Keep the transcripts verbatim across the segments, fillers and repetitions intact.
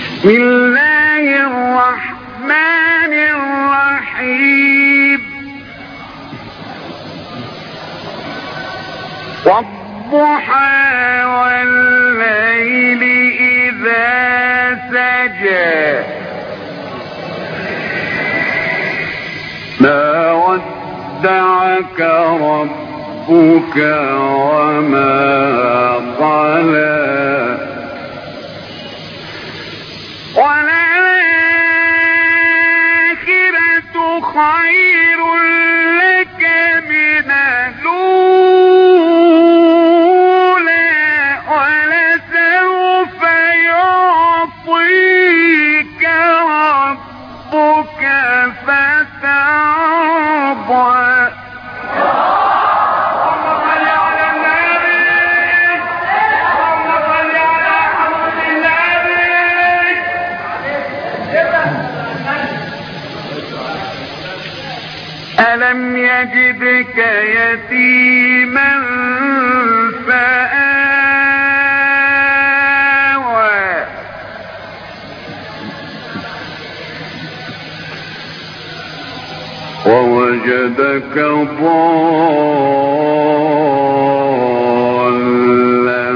بسم الله الرحمن الرحيم والضحى والليل إذا سجى ما ودعك ربك وما قلى وللآخرة خير لك من الأولى ولسوف يعطيك ربك فترضى ألم يجدك يتيما فآوى ووجدك ضالا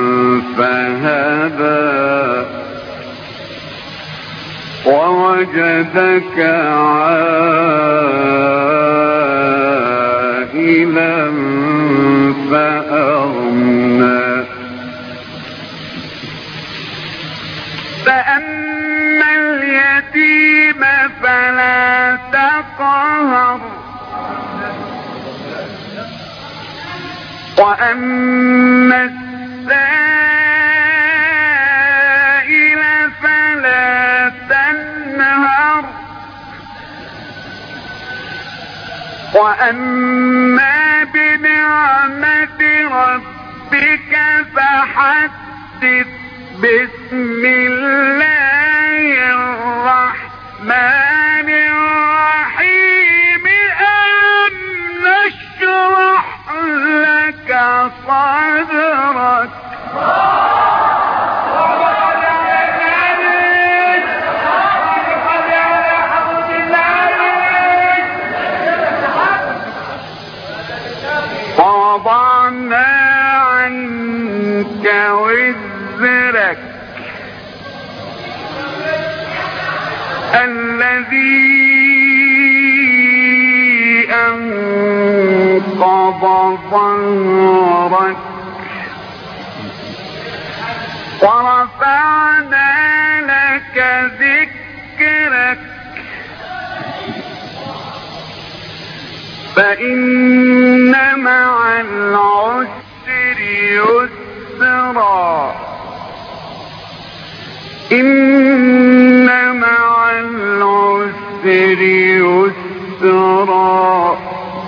فهدى ووجدك عائلا فأغنى فأما اليتيم فلا تقهر وأما السائل فلا تنهر وأما بنعمة ربك فحدث بسم الله الرحمن الرحيم ألم نشرح لك صدرك ووضعنا عنك وزرك الذي أنقض ظهرك ورفعنا لك ذكرك فإن مع العسر يسرا إن مع العسر يسرا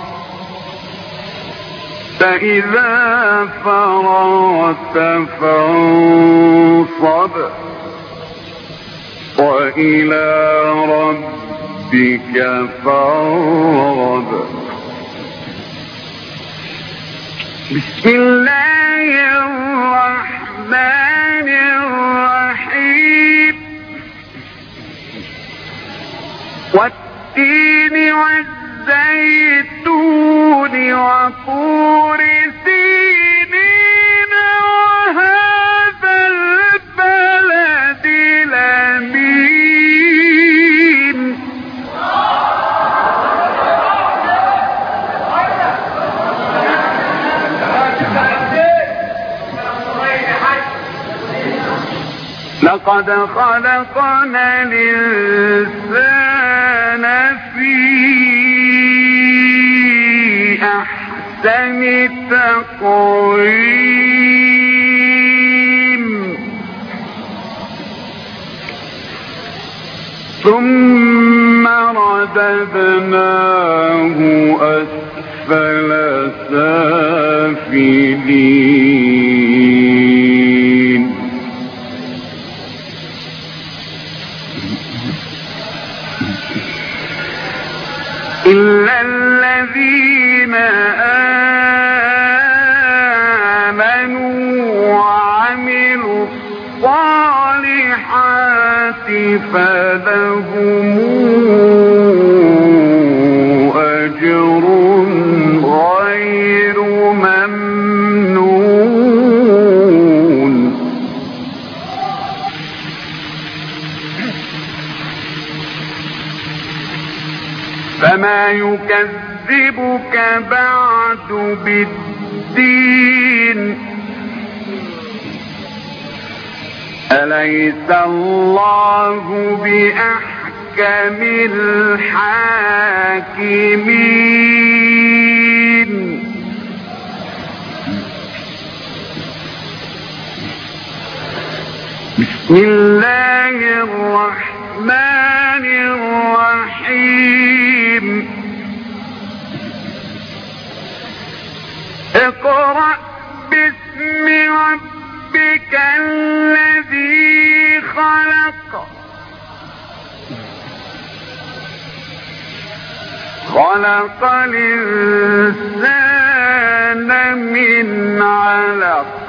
فإذا فرغت فانصب وإلى ربك فارغب بسم الله الرحمن الرحيم والتين والزيتون وطور سينين وهذا البلد الأمين لقد خلقنا الإنسان في أحسن تقويم ثم رددناه أسفل سافلين إلا الذين آمنوا وعملوا الصالحات فلهم أجر غير ممنون. فما يكذبك بعد بالدين أليس الله بأحكم الحاكمين. بسم الله الرحمن الرحيم. اقرأ باسم ربك الذي خلق خلق الإنسان من علق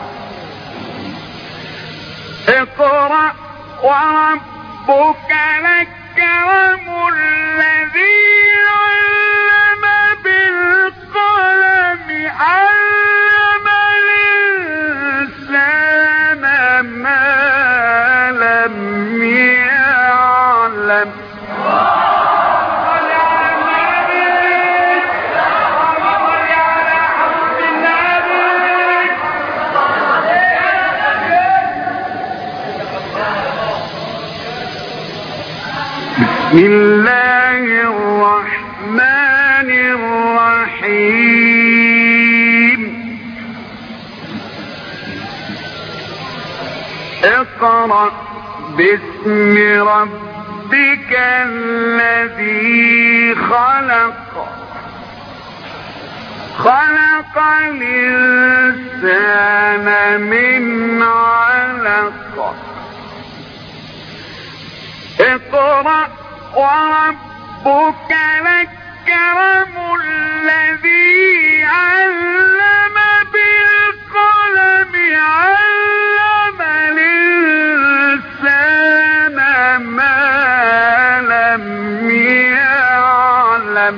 اقرأ وربك الأكرم الذي علم بالقلم علم الإنسان ما لم يعلم. بسم الله الرحمن الرحيم. اقرأ باسم ربك الذي خلق خلق الإنسان من علق اقرأ وربك الأكرم الذي علم بالقلم علم الإنسان ما لم يعلم.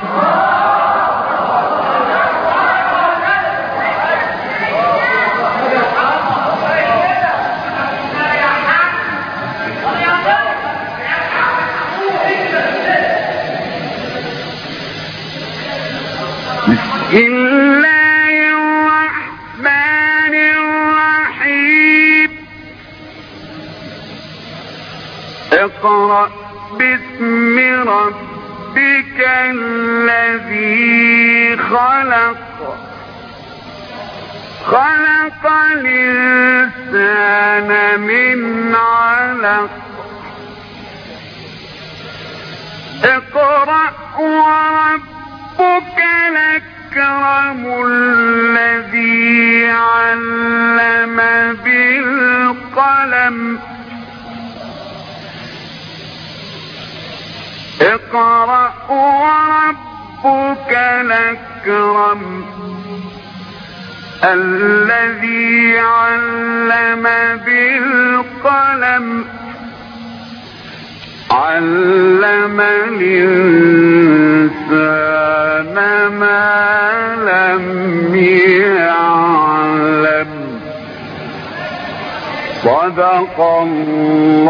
بسم الله الرحمن الرحيم. اقرأ باسم ربك الذي خلق خلق الإنسان من علق اقرأ وربك الأكرم الذي علم بالقلم اقرأ وربك الأكرم الذي علم بالقلم علم الإنسان ما لم يعلم. صدق الله